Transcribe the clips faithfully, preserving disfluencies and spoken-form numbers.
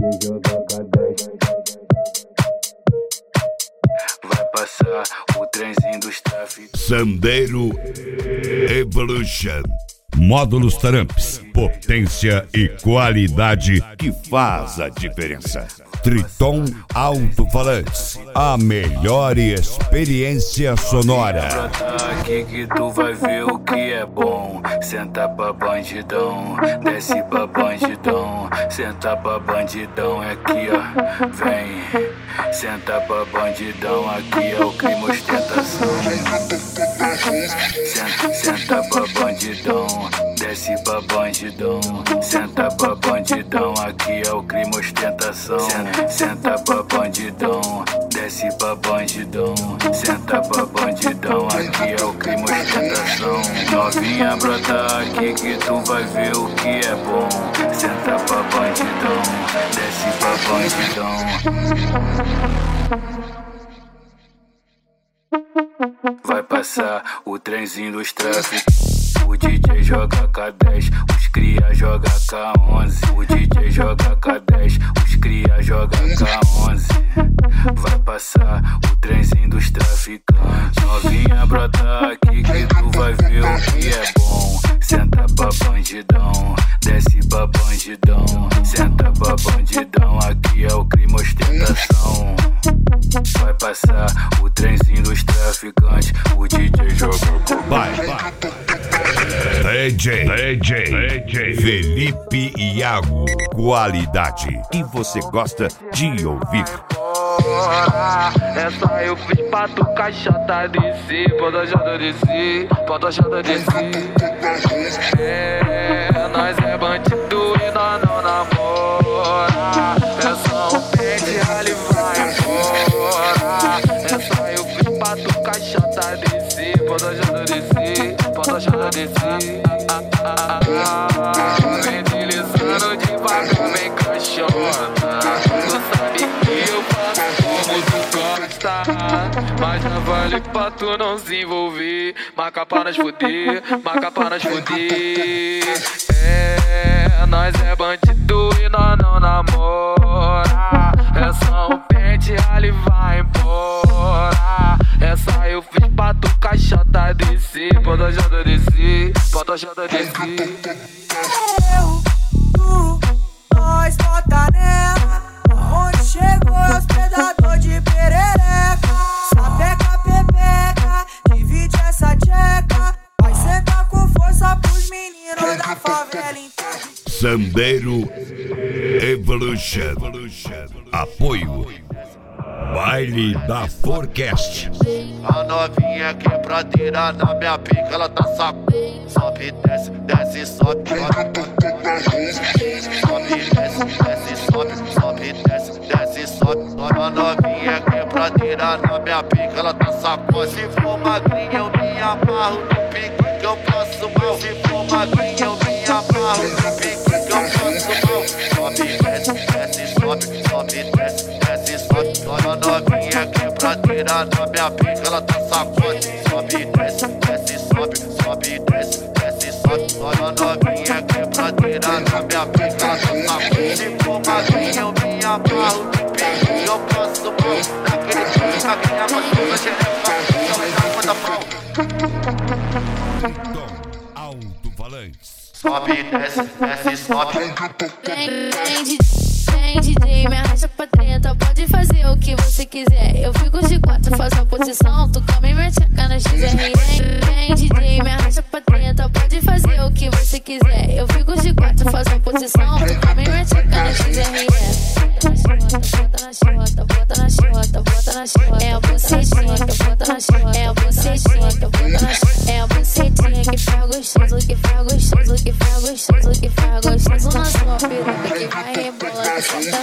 Vai passar o trenzinho dos tráficos. Sandero Evolution. Módulos Taramps, potência e qualidade que faz a diferença. Triton Alto-Falantes, a melhor experiência sonora. Aqui que tu vai ver o que é bom. Senta pra bandidão, desce pra bandidão. Senta pra bandidão, é aqui ó, vem. Senta pra bandidão, aqui é o crime ostentação. Senta, senta pra bandidão, desce pra bandidão. Senta pra bandidão, aqui é o crime ostentação. Senta, senta pra bandidão, desce pra bandidão. Senta pra bandidão, aqui é o crime ostentação. Novinha brota aqui que tu vai ver o que é bom. Senta pra bandidão, desce pra bandidão. Vai passar o trenzinho dos tráficos. O D J joga K dez, os cria joga K onze. O D J joga K dez, os cria joga K onze. Vai passar o trenzinho dos traficantes. Novinha brota aqui que tu vai ver o que é bom. Senta pra bandidão, desce pra bandidão. Senta pra bandidão, aqui é o crime ostentação. Vai passar o trenzinho dos traficantes. O D J joga. Vai, vai. D J, D J, D J Felipe Iago. Qualidade que você gosta de ouvir. Essa eu fiz pra tu caixota descer. Pode jada descer, pode jada descer. É, nós é bandido e nós não namora. É só um pente, ali vai embora. Essa eu fiz pra tu caixota descer. Pode jada descer, pode jada descer. Ah, ah, ah, ah. Vem deslizando devagar, vem caixona. Tu sabe que eu faço como tu gosta, mas já vale pra tu não se envolver. Marca pra nós fuder, marca pra nós fuder. É, nós é bandido e nós não namora. É só um pente, ali vai embora. Essa eu fiz pra tu caixota descer. Pode jada descer, pode jada descer. Eu, tu, nós bota nela. Onde chegou é os predador de perereca. Sapeca, pepeca, divide essa tcheca. Vai sentar com força pros meninos da favela inteira. Sandero Evolution. Apoio Baile da Forecast. A novinha quebradeira na minha pica, ela tá saco. Sobe, desce, desce, sobe. Sobe, desce, desce, sobe. Sobe, desce, desce, sobe. A novinha quebradeira na minha pica, ela tá saco. Se for magrinha eu me amarro no pique que eu passo mal. Se for magrinha eu me amarro no pique que eu passo mal. Sobe, desce, desce, sobe. Sobe, desce, desce, sobe. A novinha quebradeira na minha pica, ela tá sacode. Sobe, desce, desce, sobe. Sobe, desce, desce, sobe. A novinha quebradeira na minha pica, ela tá sacode. Se for magrinha eu me amarro no pique que eu passo mal. Naquele pique, magrinha gostosa, xerefa, ela tá manda pau. Alto-Falantes. Sobe, desce, desce, sobe. Vem, vem, vem, D J, me arrasta pra treta. Pode fazer o que você quiser. Eu fico de quatro, faço a posição. Tu come e mete a cana X R. Vem, D J, me arrasta pra treta. Pode fazer o que você quiser. Eu fico de quatro, faço a posição. Tu come e mete a cana X R. Bota na xota, bota na xota, bota na xota. É a bucetinha que bota na xota. É a bucetinha que bota na xota. É a bucetinha que faz gostoso, que faz gostoso, que faz gostoso, que faz gostoso na sua peruca que vai rebolando.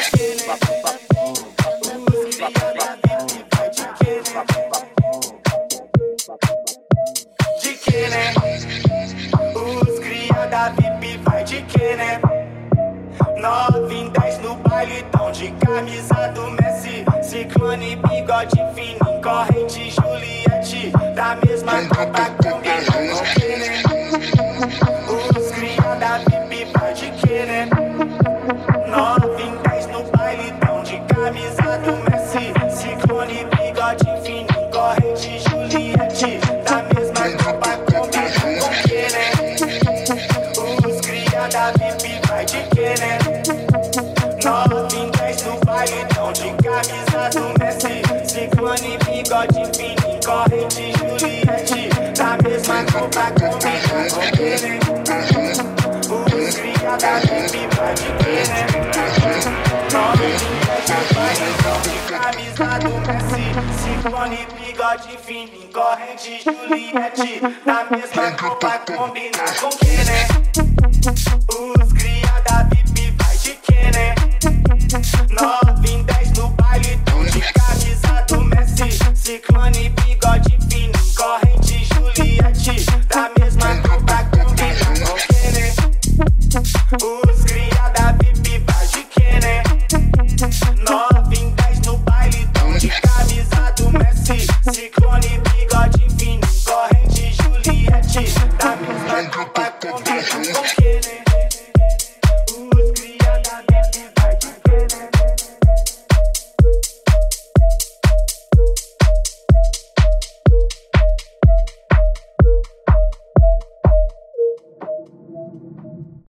De que, né? Os cria da V I P vai de que, né? Nove em dez no baile tão de camisa do Messi. Ciclone, bigode fininho, corrente Juliette. Da mesma copa combina com que, né? Os cria da V I P vai de que, né? Nove em dez no baile Juliette, da mesma copa combina com que, né? Os cria da V I P vai de que, né? nove em dez no baile, tão de camisa do Messi, Ciclone, bigode fininho, corrente Juliette, da mesma copa combina com que, né? Os cria da V I P vai de que, né? nove em dez no baile, tão de camisa do Messi, Ciclone, bigode fininho, corrente Juliette, da mesma copa combina com que, né? Os cria da V I P vai de que, né? nove em dez no baile, tão de camisa do Messi, Ciclone, bigode fininho, corrente Juliette, da mesma copa combina com que, né? Os cria da V I P vai de que, né? nove em dez no baile, tão de camisa do Messi, Ciclone, bigode fininho, corrente Juliette, da mesma copa combina com